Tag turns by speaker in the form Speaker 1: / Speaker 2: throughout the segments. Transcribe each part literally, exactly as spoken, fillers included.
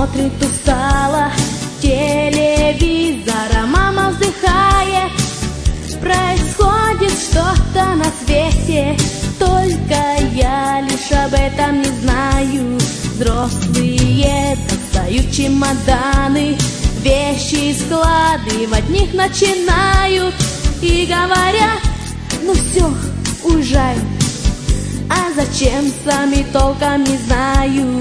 Speaker 1: смотрит устало телевизор, а мама вздыхает. Происходит что-то на свете, только я лишь об этом не знаю. Взрослые достают чемоданы, вещи складывать в них начинают и говорят: ну все, уезжаем. А зачем, сами толком не знают.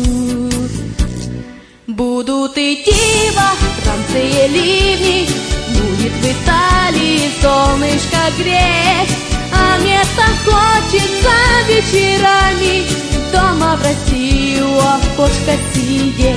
Speaker 1: Будут идти во Франции ливни, будет в Италии солнышко греть, а мне так хочется вечерами дома в России у окошка сидеть.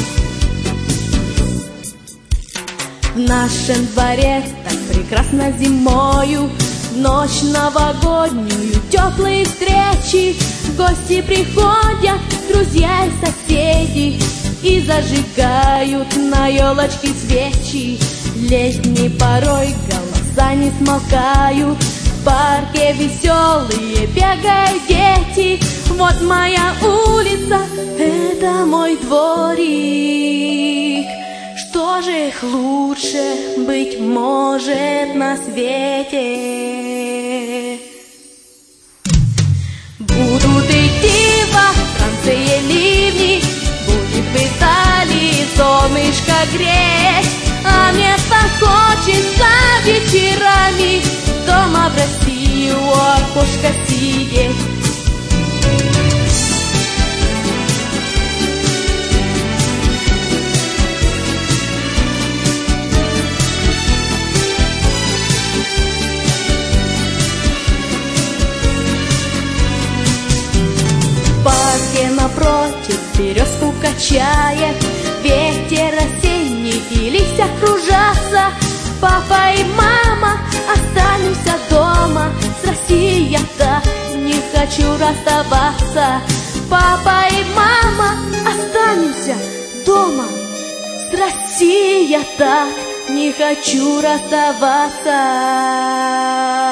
Speaker 1: В нашем дворе так прекрасно зимою, в ночь новогоднюю теплые встречи. В гости приходят друзья и соседи и зажигают на елочке свечи. Летней порой голоса не смолкают, в парке веселые бегают дети. Вот моя улица, это мой дворик. Что же их лучше, быть может, на свете? Будут идти во Франции ливни, будет в Италии солнышко греть, а мне так хочется вечерами дома в России у окошка сидеть. В парке напротив березку качает ветер осенний, и листья кружатся. Папа и мама, останемся дома, с Россией я так не хочу расставаться. Папа и мама, останемся дома, с Россией я так не хочу расставаться.